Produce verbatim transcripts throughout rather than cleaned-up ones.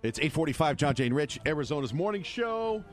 It's eight forty-five, John Jane Rich, Arizona's morning show.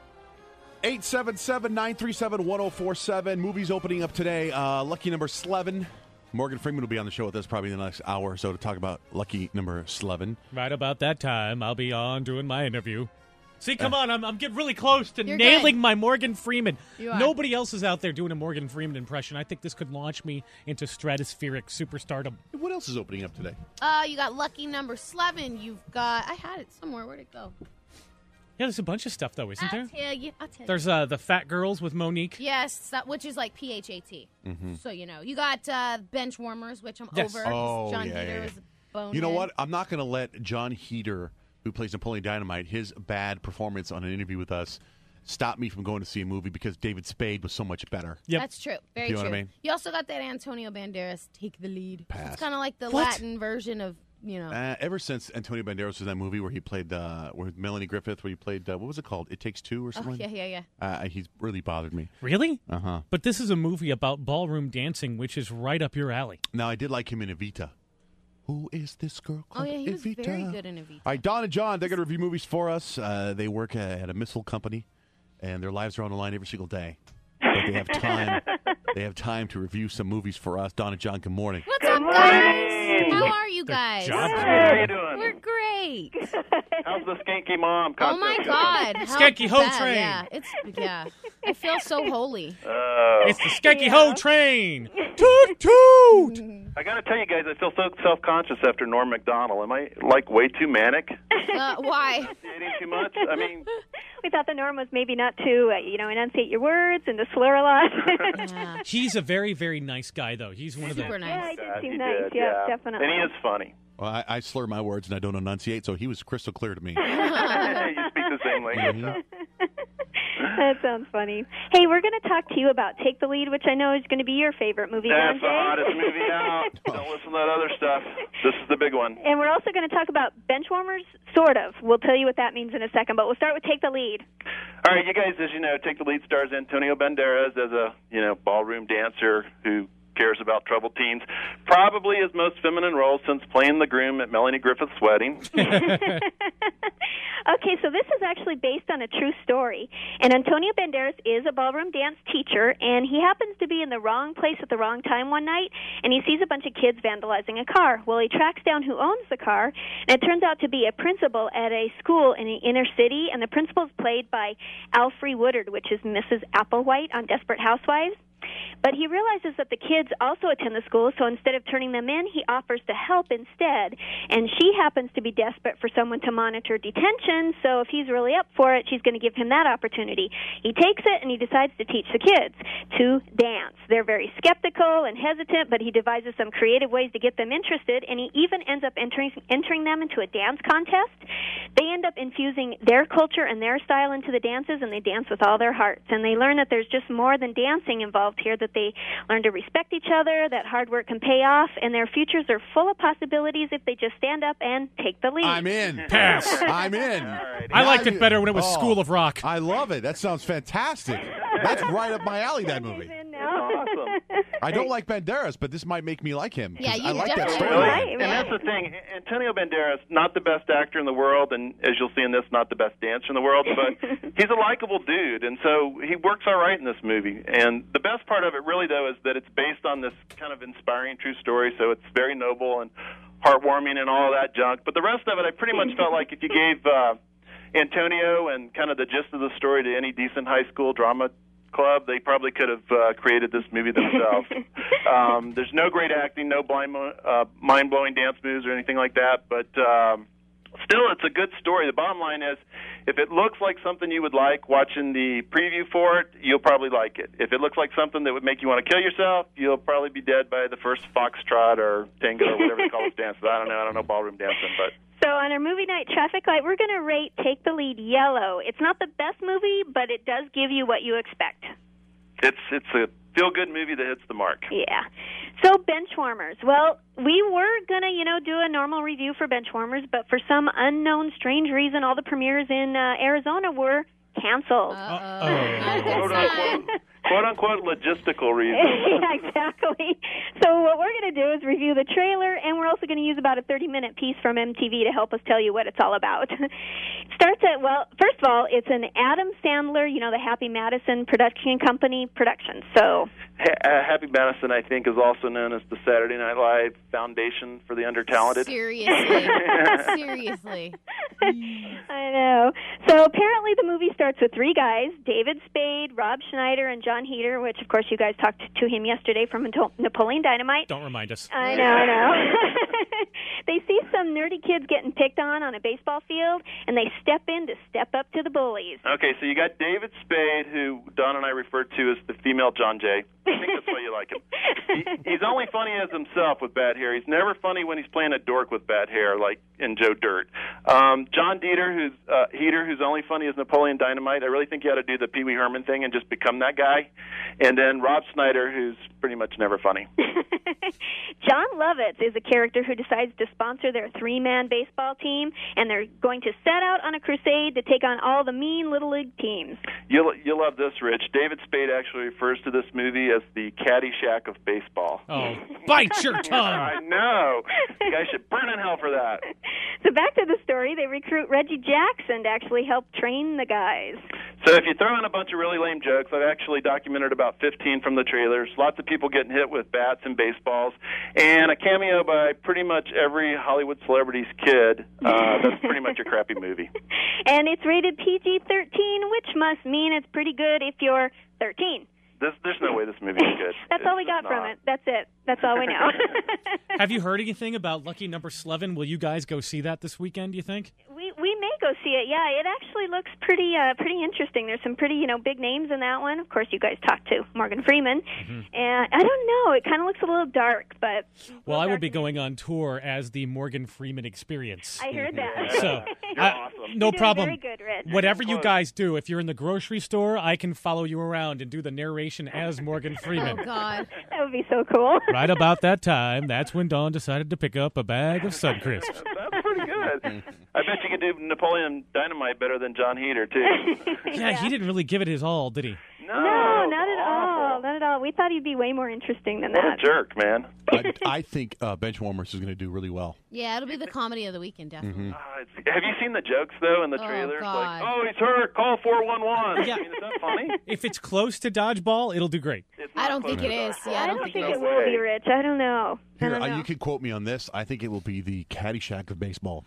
eight seven seven, nine three seven, one oh four seven. Movies opening up today. Uh, lucky number eleven. Morgan Freeman will be on the show with us probably in the next hour or so to talk about lucky number eleven. Right about that time, I'll be on doing my interview. See, come uh, on, I'm, I'm getting really close to You're nailing good. my Morgan Freeman. You are. Nobody else is out there doing a Morgan Freeman impression. I think this could launch me into stratospheric superstardom. What else is opening up today? Uh, you got lucky number eleven. You've got, I had it somewhere. Where'd it go? Yeah, there's a bunch of stuff, though, isn't I'll there? tell you. I'll tell There's you. uh, the Fat Girls with Monique. Yes, that, which is like P H A T. Mm-hmm. So, you know. You got uh, bench warmers, which I'm Yes. over. Oh, John yeah, Heater yeah, yeah. is a bonehead. You know what? I'm not going to let John Heater, who plays Napoleon Dynamite, his bad performance on an interview with us stop me from going to see a movie because David Spade was so much better. Yep. That's true. Very You know true. what I mean? You also got that Antonio Banderas, Take the Lead. Pass. It's kind of like the What? Latin version of, you know. Uh, ever since Antonio Banderas was in that movie where he played, uh, with Melanie Griffith, where he played, uh, what was it called? It Takes Two or oh, something? yeah, yeah, yeah. Uh, he's really bothered me. Really? Uh-huh. But this is a movie about ballroom dancing, which is right up your alley. Now, I did like him in Evita. Who is this girl Oh, called yeah, he was Evita? very good in Evita. All right, Don and John, they're going to review movies for us. Uh, they work uh, at a missile company, and their lives are on the line every single day. But they have time. They have time to review some movies for us. Don and John, good morning. What's up, guys? How are you guys? job. How you doing? We're great. How's the skanky mom Oh, contest my going? God. How Skanky Ho bad, Train. Yeah, it's, yeah. I feel so holy. Oh. It's the Skanky Ho Train. Toot toot. I got to tell you guys, I feel so self-conscious after Norm Macdonald. Am I, like, way too manic? Uh, why? Eating too much? I mean, We thought the norm was maybe not to, uh, you know, enunciate your words and to slur a lot. Yeah. He's a very, very nice guy, though. He's one of the... Super Yeah, nice. he did God, seem he nice. did, yeah, yeah, definitely. And he is funny. Well, I, I slur my words and I don't enunciate, so he was crystal clear to me. you speak the same language. huh? That sounds funny. Hey, we're going to talk to you about Take the Lead, which I know is going to be your favorite movie, That's the Don Jay. hottest movie out. Don't listen to that other stuff. This is the big one. And we're also going to talk about benchwarmers, sort of. We'll tell you what that means in a second, but we'll start with Take the Lead. All right, you guys, as you know, Take the Lead stars Antonio Banderas as a, you know, ballroom dancer who cares about troubled teens. Probably his most feminine role since playing the groom at Melanie Griffith's wedding. Okay, so this is actually based on a true story. And Antonio Banderas is a ballroom dance teacher, and he happens to be in the wrong place at the wrong time one night, and he sees a bunch of kids vandalizing a car. Well, he tracks down who owns the car, and it turns out to be a principal at a school in the inner city, and the principal is played by Alfre Woodard, which is Missus Applewhite on Desperate Housewives. But he realizes that the kids also attend the school, so instead of turning them in, he offers to help instead. And she happens to be desperate for someone to monitor detention, so if he's really up for it, she's going to give him that opportunity. He takes it, and he decides to teach the kids to dance. They're very skeptical and hesitant, but he devises some creative ways to get them interested, and he even ends up entering, entering them into a dance contest. They end up infusing their culture and their style into the dances, and they dance with all their hearts. And they learn that there's just more than dancing involved here, that they learn to respect each other, that hard work can pay off, and their futures are full of possibilities if they just stand up and take the lead. I'm in. Pass. I'm in. right. I Now liked you- it better when it was Oh, School of Rock. I love it. That sounds fantastic. That's right up my alley, that movie. He's in That's now. awesome. I don't like Banderas, but this might make me like him. 'cause Yeah, you I like that definitely story. Right. And that's the thing. Antonio Banderas, not the best actor in the world, and as you'll see in this, not the best dancer in the world, but he's a likable dude, and so he works all right in this movie. And the best part of it, really, though, is that it's based on this kind of inspiring true story, so it's very noble and heartwarming and all of that junk. But the rest of it, I pretty much felt like if you gave uh, Antonio and kind of the gist of the story to any decent high school drama club, they probably could have uh, created this movie themselves. um, there's no great acting, no blind, uh, mind-blowing dance moves or anything like that, but um, still, it's a good story. The bottom line is, if it looks like something you would like watching the preview for it, you'll probably like it. If it looks like something that would make you want to kill yourself, you'll probably be dead by the first foxtrot or tango or whatever they call those dances. I don't know. I don't know ballroom dancing, but... So on our movie night traffic light, we're going to rate Take the Lead yellow. It's not the best movie, but it does give you what you expect. It's it's a feel-good movie that hits the mark. Yeah. So Benchwarmers. Well, we were going to, you know, do a normal review for Benchwarmers, but for some unknown, strange reason, all the premieres in uh, Arizona were canceled. Uh-oh. Uh-oh. Not a good Quote, sign. unquote, quote-unquote logistical reasons. Yeah, exactly. So what we're going to do is review the trailer, and we're also going to use about a thirty-minute piece from M T V to help us tell you what it's all about. It starts at, well, first of all, it's an Adam Sandler, you know, the Happy Madison production company production. So Ha- uh, Happy Madison, I think, is also known as the Saturday Night Live Foundation for the Undertalented. Seriously. Seriously. I know. So apparently the movie starts with three guys, David Spade, Rob Schneider, and John Heder, which, of course, you guys talked to him yesterday from Napoleon Dynamite. Don't remind us. I know, I know. They see some nerdy kids getting picked on on a baseball field, and they step in to step up to the bullies. Okay, so you got David Spade, who Don and I referred to as the female John Jay. I think that's why you like him. He, he's only funny as himself with bad hair. He's never funny when he's playing a dork with bad hair, like in Joe Dirt. Um, John Dieter, who's uh, Heater, who's only funny as Napoleon Dynamite. I really think you ought to do the Pee Wee Herman thing and just become that guy. And then Rob Schneider, who's pretty much never funny. John Lovitz is a character who decides to sponsor their three-man baseball team, and they're going to set out on a crusade to take on all the mean Little League teams. You'll, you'll love this, Rich. David Spade actually refers to this movie as the Caddyshack of baseball. Oh, bite your tongue. I know. You guys should burn in hell for that. So back to the story, they recruit Reggie Jackson to actually help train the guys. So if you throw in a bunch of really lame jokes, I've actually documented about fifteen from the trailers. Lots of people getting hit with bats and baseballs, and a cameo by pretty much every Hollywood celebrity's kid. Uh, that's pretty much a crappy movie. And it's rated P G thirteen, which must mean it's pretty good if you're thirteen. This, there's no way this movie is good. That's It's all we just got from not. it. That's it. That's all we know. Have you heard anything about Lucky Number Eleven? Will you guys go see that this weekend, do you think? we we may go see it. Yeah, it actually looks pretty uh, pretty interesting. There's some pretty you know big names in that one. Of course, you guys talked to Morgan Freeman, Mm-hmm. and I don't know. It kind of looks a little dark, but Well, I will dark be in going on tour as the Morgan Freeman Experience. I heard that. So, You're I- awesome. no You're doing problem. very good, Rich. Whatever you guys do, if you're in the grocery store, I can follow you around and do the narration as Morgan Oh, Freeman. God. That would be so cool. Right about that time, that's when Dawn decided to pick up a bag of Suncrisps. That's pretty good. I bet you could do Napoleon Dynamite better than John Heder, too. Yeah, he didn't really give it his all, did he? No, No, not at all. awful. Not at all. We thought he'd be way more interesting than What that. a jerk, man. I, I think uh, Benchwarmers is going to do really well. Yeah, it'll be the comedy of the weekend, definitely. Uh, it's- have you seen the jokes, though, in the Oh, trailers? God. Like, oh, he's hurt. Call four one one. Yeah. I mean, is that funny? If it's close to dodgeball, it'll do great. It's I not don't think close it to is. that. Yeah, I don't think it will be, Rich. I don't know. I Here, don't uh, know. you can quote me on this. I think it will be the Caddyshack of baseball.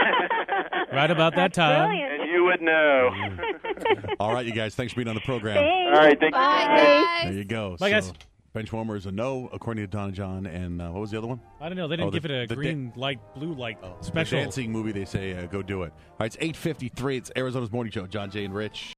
Right about that time. Brilliant. And you would know. All right, you guys. Thanks for being on the program. Thanks. All right, thank Bye, you. guys. There you go. Bye, guys. Benchwarmer is a no, according to Don and John. And uh, what was the other one? I don't know. They didn't Oh, the- give it a the da- green light, blue light The special. dancing movie. They say uh, go do it. All right, it's eight fifty-three. It's Arizona's Morning Show. John Jay and Rich.